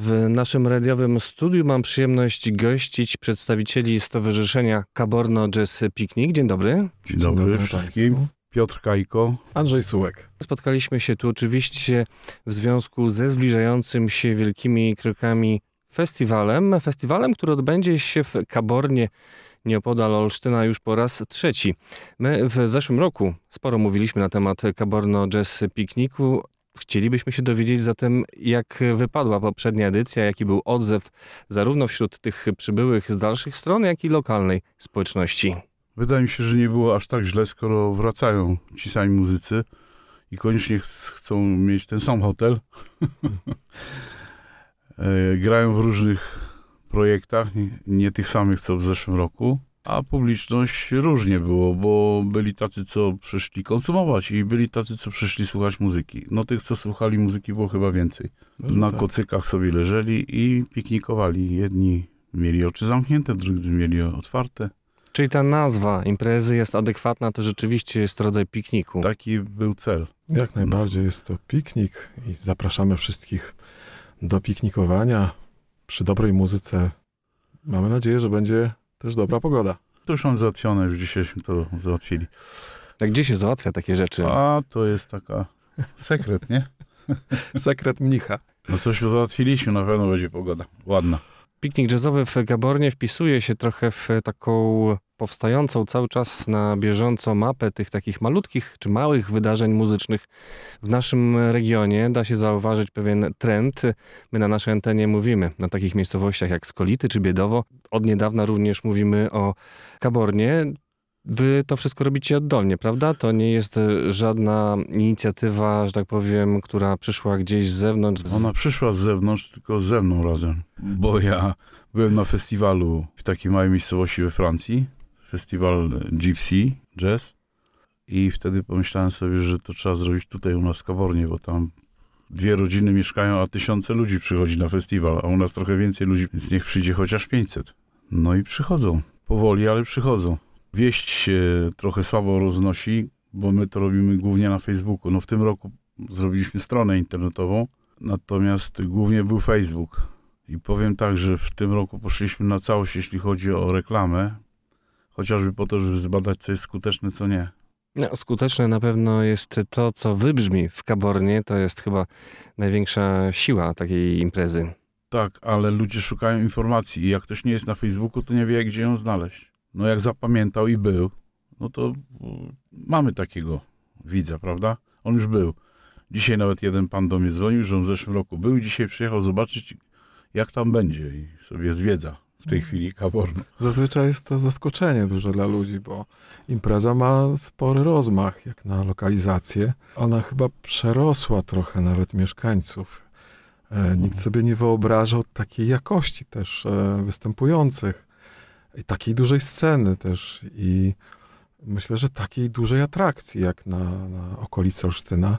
W naszym radiowym studiu mam przyjemność gościć przedstawicieli Stowarzyszenia Kaborno Jazz Picnic. Dzień dobry. Dzień dobry wszystkim. Państwu. Piotr Kajko. Andrzej Sułek. Spotkaliśmy się tu oczywiście w związku ze zbliżającym się wielkimi krokami festiwalem, który odbędzie się w Kabornie nieopodal Olsztyna już po raz trzeci. My w zeszłym roku sporo mówiliśmy na temat Kaborno Jazz Picnicu. Chcielibyśmy się dowiedzieć zatem, jak wypadła poprzednia edycja, jaki był odzew zarówno wśród tych przybyłych z dalszych stron, jak i lokalnej społeczności. Wydaje mi się, że nie było aż tak źle, skoro wracają ci sami muzycy i koniecznie chcą mieć ten sam hotel. Grają w różnych projektach, nie tych samych co w zeszłym roku, a publiczność różnie było, bo byli tacy, co przyszli konsumować i byli tacy, co przyszli słuchać muzyki. No tych, co słuchali muzyki, było chyba więcej. Na kocykach sobie leżeli i piknikowali. Jedni mieli oczy zamknięte, drudzy mieli otwarte. Czyli ta nazwa imprezy jest adekwatna, to rzeczywiście jest rodzaj pikniku. Taki był cel. Jak najbardziej jest to piknik i zapraszamy wszystkich do piknikowania przy dobrej muzyce. Mamy nadzieję, że będzie też dobra pogoda. To już mam załatwione, już dzisiejśmy to załatwili. A gdzie się załatwia takie rzeczy? A to jest taka sekret, nie? Sekret mnicha. No coś załatwiliśmy, na pewno będzie pogoda ładna. Piknik jazzowy w Gabornie wpisuje się trochę w taką powstającą cały czas na bieżąco mapę tych takich malutkich czy małych wydarzeń muzycznych w naszym regionie. Da się zauważyć pewien trend. My na naszej antenie mówimy na takich miejscowościach jak Skolity czy Biedowo. Od niedawna również mówimy o Gabornie. Wy to wszystko robicie oddolnie, prawda? To nie jest żadna inicjatywa, że tak powiem, która przyszła gdzieś z zewnątrz. Ona przyszła z zewnątrz, tylko ze mną razem. Bo ja byłem na festiwalu w takiej małej miejscowości we Francji. Festiwal Gypsy Jazz. I wtedy pomyślałem sobie, że to trzeba zrobić tutaj u nas w Kabornie, bo tam 2 rodziny mieszkają, a tysiące ludzi przychodzi na festiwal. A u nas trochę więcej ludzi, więc niech przyjdzie chociaż 500. No i przychodzą. Powoli, ale przychodzą. Wieść się trochę słabo roznosi, bo my to robimy głównie na Facebooku. No w tym roku zrobiliśmy stronę internetową, natomiast głównie był Facebook. I powiem tak, że w tym roku poszliśmy na całość, jeśli chodzi o reklamę, chociażby po to, żeby zbadać, co jest skuteczne, co nie. No, skuteczne na pewno jest to, co wybrzmi w Kabornie. To jest chyba największa siła takiej imprezy. Tak, ale ludzie szukają informacji i jak ktoś nie jest na Facebooku, to nie wie, gdzie ją znaleźć. No jak zapamiętał i był, no to mamy takiego widza, prawda? On już był. Dzisiaj nawet jeden pan do mnie dzwonił, że on w zeszłym roku był i dzisiaj przyjechał zobaczyć, jak tam będzie i sobie zwiedza w tej chwili Kaborno. Zazwyczaj jest to zaskoczenie duże dla ludzi, bo impreza ma spory rozmach, jak na lokalizację. Ona chyba przerosła trochę nawet mieszkańców. Nikt sobie nie wyobrażał takiej jakości też występujących. I takiej dużej sceny też i myślę, że takiej dużej atrakcji jak na okolicy Olsztyna.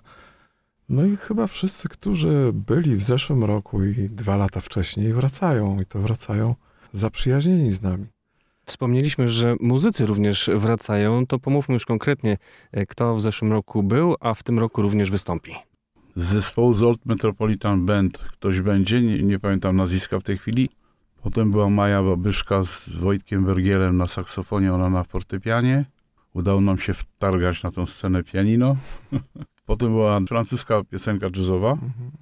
No i chyba wszyscy, którzy byli w zeszłym roku i 2 lata wcześniej wracają i to wracają zaprzyjaźnieni z nami. Wspomnieliśmy, że muzycy również wracają, to pomówmy już konkretnie, kto w zeszłym roku był, a w tym roku również wystąpi. Z zespołu z Old Metropolitan Band ktoś będzie, nie pamiętam nazwiska w tej chwili. Potem była Maja Babyszka z Wojtkiem Bergielem na saksofonie, ona na fortepianie. Udało nam się wtargać na tą scenę pianino. Potem była francuska piosenka jazzowa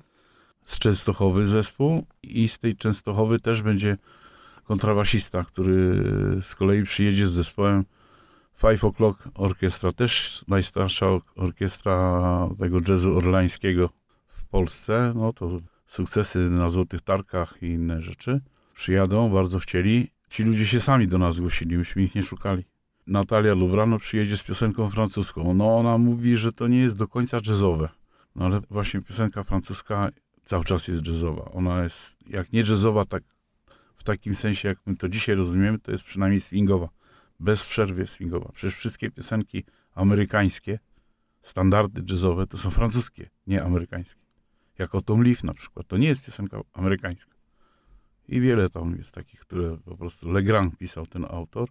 z Częstochowy zespół i z tej Częstochowy też będzie kontrabasista, który z kolei przyjedzie z zespołem 5 O'Clock Orkiestra, też najstarsza orkiestra tego jazzu orlańskiego w Polsce. No to sukcesy na Złotych Tarkach i inne rzeczy. Przyjadą, bardzo chcieli. Ci ludzie się sami do nas zgłosili, myśmy ich nie szukali. Natalia Lubrano przyjedzie z piosenką francuską. No ona mówi, że to nie jest do końca jazzowe. No ale właśnie piosenka francuska cały czas jest jazzowa. Ona jest, jak nie jazzowa, tak w takim sensie, jak my to dzisiaj rozumiemy, to jest przynajmniej swingowa. Bez przerwy swingowa. Przecież wszystkie piosenki amerykańskie, standardy jazzowe, to są francuskie, nie amerykańskie. Jak o Tom Leaf na przykład, to nie jest piosenka amerykańska. I wiele tam jest takich, które po prostu Legrand pisał, ten autor.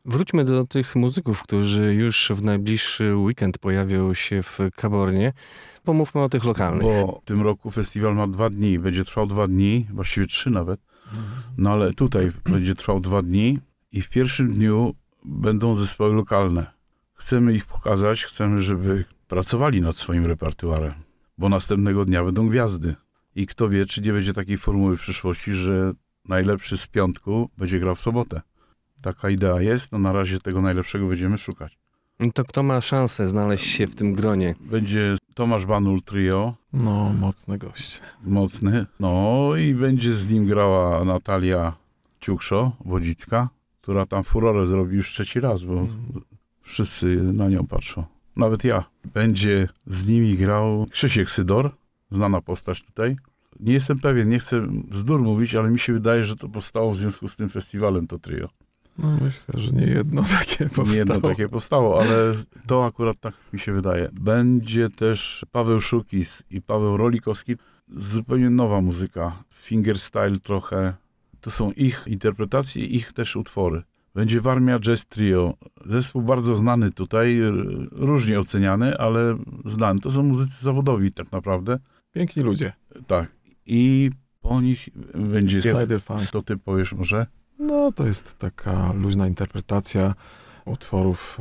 Wróćmy do tych muzyków, którzy już w najbliższy weekend pojawią się w Gabornie. Pomówmy o tych lokalnych. Bo w tym roku festiwal ma 2 dni, będzie trwał 2 dni, właściwie 3 nawet. No ale tutaj będzie trwał 2 dni i w pierwszym dniu będą zespoły lokalne. Chcemy ich pokazać, chcemy, żeby pracowali nad swoim repertuarem, bo następnego dnia będą gwiazdy. I kto wie, czy nie będzie takiej formuły w przyszłości, że najlepszy z piątku będzie grał w sobotę. Taka idea jest, no na razie tego najlepszego będziemy szukać. To kto ma szansę znaleźć się w tym gronie? Będzie Tomasz Banul Trio, No, mocny gość. mocny, no i będzie z nim grała Natalia Ciukszo-Wodzicka, która tam furorę zrobi już 3. raz, bo wszyscy na nią patrzą. Nawet ja. Będzie z nimi grał Krzysiek Sydor, znana postać tutaj. Nie jestem pewien, nie chcę bzdur mówić, ale mi się wydaje, że to powstało w związku z tym festiwalem, to trio. No myślę, że nie jedno takie powstało. Nie jedno takie powstało, ale to akurat tak mi się wydaje. Będzie też Paweł Szukis i Paweł Rolikowski. Zupełnie nowa muzyka. Fingerstyle trochę. To są ich interpretacje, ich też utwory. Będzie Warmia Jazz Trio. Zespół bardzo znany tutaj, różnie oceniany, ale znany. To są muzycy zawodowi tak naprawdę. Piękni ludzie. Tak. I po nich będzie... Cider Funk. Co ty powiesz może? No, to jest taka luźna interpretacja utworów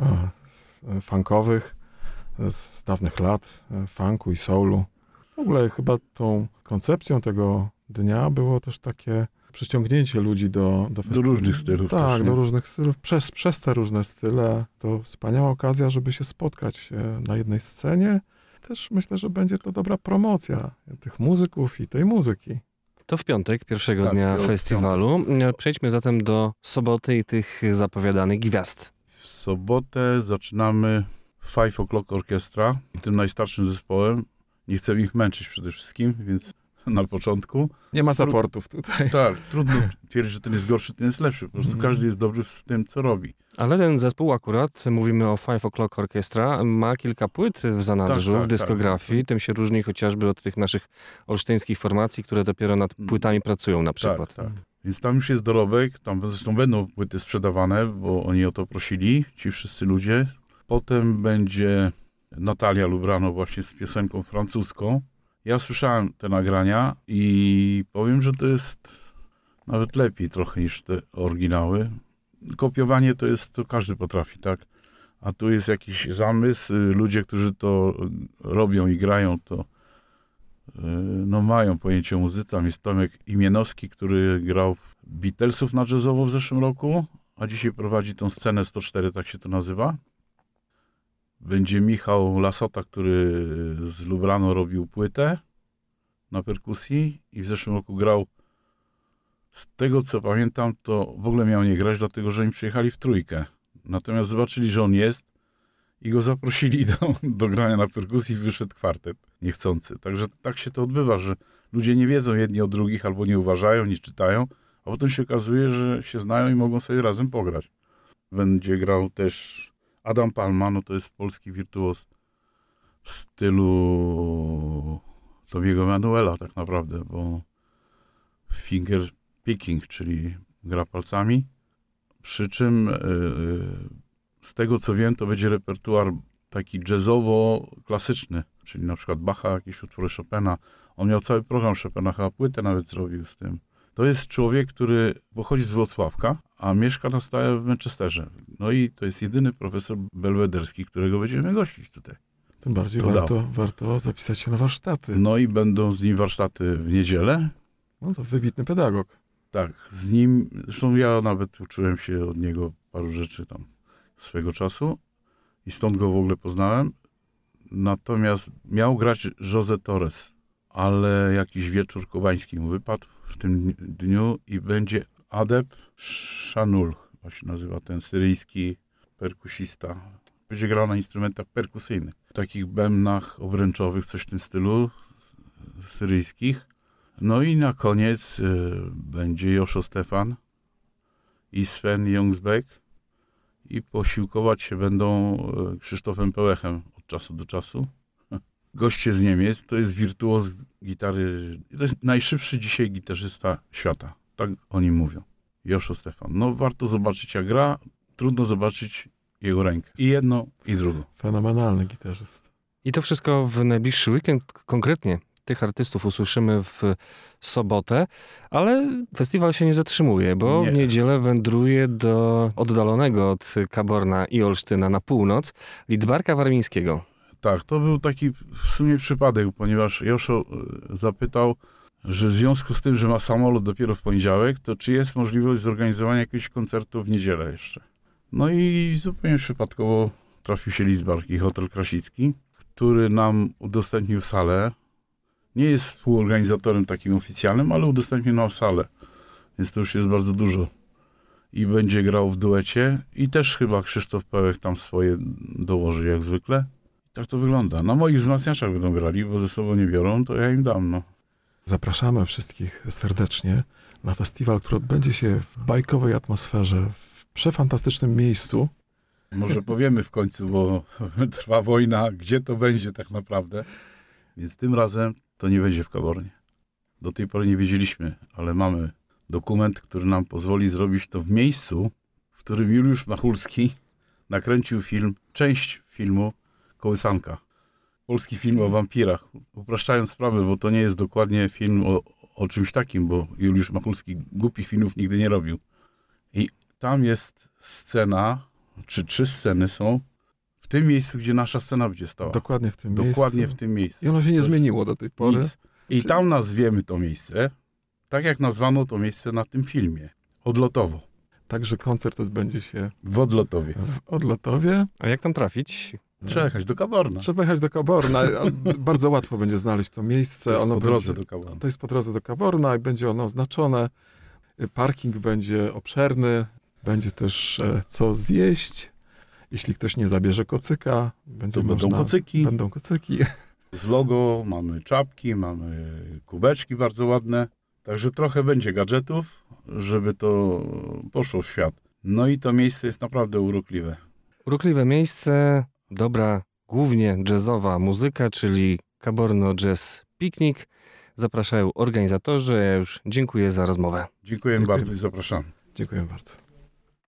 funkowych z dawnych lat, funku i soulu. W ogóle chyba tą koncepcją tego dnia było też takie przyciągnięcie ludzi do Do różnych stylów. Tak, też, nie? do różnych stylów. Przez te różne style to wspaniała okazja, żeby się spotkać na jednej scenie. Też myślę, że będzie to dobra promocja tych muzyków i tej muzyki. To w piątek, pierwszego Tak, dnia w festiwalu. Przejdźmy zatem do soboty i tych zapowiadanych gwiazd. W sobotę zaczynamy 5 O'Clock Orchestra, tym najstarszym zespołem. Nie chcę ich męczyć przede wszystkim, więc na początku. Nie ma zaportów tutaj. Tak, trudno twierdzić, że ten jest gorszy, ten jest lepszy. Po prostu każdy jest dobry w tym, co robi. Ale ten zespół akurat, mówimy o 5 O'Clock Orchestra, ma kilka płyt w zanadrzu, Tak, w dyskografii. Tym się różni chociażby od tych naszych olsztyńskich formacji, które dopiero nad płytami pracują na przykład. Tak. Więc tam już jest dorobek, tam zresztą będą płyty sprzedawane, bo oni o to prosili, ci wszyscy ludzie. Potem będzie Natalia Lubrano właśnie z piosenką francuską. Ja słyszałem te nagrania i powiem, że to jest nawet lepiej trochę niż te oryginały. Kopiowanie to każdy potrafi, tak? A tu jest jakiś zamysł, ludzie, którzy to robią i grają, to no mają pojęcie o muzyce. Tam jest Tomek Imienowski, który grał w Beatlesów na jazzowo w zeszłym roku, a dzisiaj prowadzi tą scenę 104, tak się to nazywa. Będzie Michał Lasota, który z Lubrano robił płytę na perkusji i w zeszłym roku grał. Z tego co pamiętam, to w ogóle miał nie grać, dlatego że im przyjechali w trójkę. Natomiast zobaczyli, że on jest i go zaprosili do grania na perkusji i wyszedł kwartet niechcący. Także tak się to odbywa, że ludzie nie wiedzą jedni o drugich albo nie uważają, nie czytają, a potem się okazuje, że się znają i mogą sobie razem pograć. Będzie grał też Adam Palma, no to jest polski wirtuoz w stylu Tomiego Manuela tak naprawdę, bo finger picking, czyli gra palcami. Przy czym z tego co wiem, to będzie repertuar taki jazzowo-klasyczny, czyli na przykład Bacha, jakieś utwory Chopina. On miał cały program Chopina, chyba płytę nawet zrobił z tym. To jest człowiek, który pochodzi z Włocławka, a mieszka na stałe w Manchesterze. No i to jest jedyny profesor belwederski, którego będziemy gościć tutaj. Tym bardziej warto zapisać się na warsztaty. No i będą z nim warsztaty w niedzielę. No to wybitny pedagog. Tak, z nim, zresztą ja nawet uczyłem się od niego paru rzeczy tam swego czasu i stąd go w ogóle poznałem. Natomiast miał grać José Torres, ale jakiś wieczór kubański mu wypadł w tym dniu i będzie Adep Shanul, chyba się nazywa ten syryjski perkusista. Będzie grał na instrumentach perkusyjnych, takich bębnach obręczowych, coś w tym stylu, syryjskich. No i na koniec będzie Joszo Stefan i Sven Jungsbeck i posiłkować się będą Krzysztofem Pełechem od czasu do czasu. Goście z Niemiec, to jest wirtuoz gitary, to jest najszybszy dzisiaj gitarzysta świata, tak oni mówią. Joszo Stefan. No warto zobaczyć jak gra, trudno zobaczyć jego rękę. I jedno, i drugo. Fenomenalny gitarzysta. I to wszystko w najbliższy weekend. Konkretnie tych artystów usłyszymy w sobotę, ale festiwal się nie zatrzymuje, bo Nie. w niedzielę wędruje do oddalonego od Kaborna i Olsztyna na północ Lidzbarka Warmińskiego. Tak, to był taki w sumie przypadek, ponieważ Joszo zapytał, że w związku z tym, że ma samolot dopiero w poniedziałek, to czy jest możliwość zorganizowania jakiegoś koncertu w niedzielę jeszcze. No i zupełnie przypadkowo trafił się Lidzbark i Hotel Krasicki, który nam udostępnił salę. Nie jest współorganizatorem takim oficjalnym, ale udostępnił nam salę, więc to już jest bardzo dużo. I będzie grał w duecie i też chyba Krzysztof Pełek tam swoje dołoży jak zwykle. Tak to wygląda. Na moich wzmacniaczach będą grali, bo ze sobą nie biorą, to ja im dam, no. Zapraszamy wszystkich serdecznie na festiwal, który odbędzie się w bajkowej atmosferze, w przefantastycznym miejscu. Może powiemy w końcu, bo trwa wojna, gdzie to będzie tak naprawdę. Więc tym razem to nie będzie w Kabornie. Do tej pory nie wiedzieliśmy, ale mamy dokument, który nam pozwoli zrobić to w miejscu, w którym Juliusz Machulski nakręcił film, część filmu Kołysanka. Polski film o wampirach. Upraszczając sprawę, bo to nie jest dokładnie film o czymś takim, bo Juliusz Machulski głupich filmów nigdy nie robił. I tam jest scena, czy 3 sceny są w tym miejscu, gdzie nasza scena będzie stała. Dokładnie w tym miejscu. Dokładnie w tym miejscu. I ono się nie zmieniło do tej pory. Nic. I tam nazwiemy to miejsce, tak jak nazwano to miejsce na tym filmie. Odlotowo. Także koncert odbędzie się W Odlotowie. w Odlotowie. A jak tam trafić? Trzeba jechać do Kaborna. Trzeba jechać do Kaborna. Bardzo łatwo będzie znaleźć to miejsce. To jest po drodze będzie, do Kaborna. To jest po drodze do Kaborna i będzie ono oznaczone. Parking będzie obszerny. Będzie też co zjeść. Jeśli ktoś nie zabierze kocyka, będzie To będą można... kocyki. Będą kocyki. Z logo, mamy czapki, mamy kubeczki bardzo ładne. Także trochę będzie gadżetów, żeby to poszło w świat. No i to miejsce jest naprawdę urokliwe. Urokliwe miejsce, dobra, głównie jazzowa muzyka, czyli Kaborno Jazz Piknik. Zapraszają organizatorzy. Ja już dziękuję za rozmowę. Dziękuję Dziękujemy. bardzo i zapraszam. Dziękuję bardzo.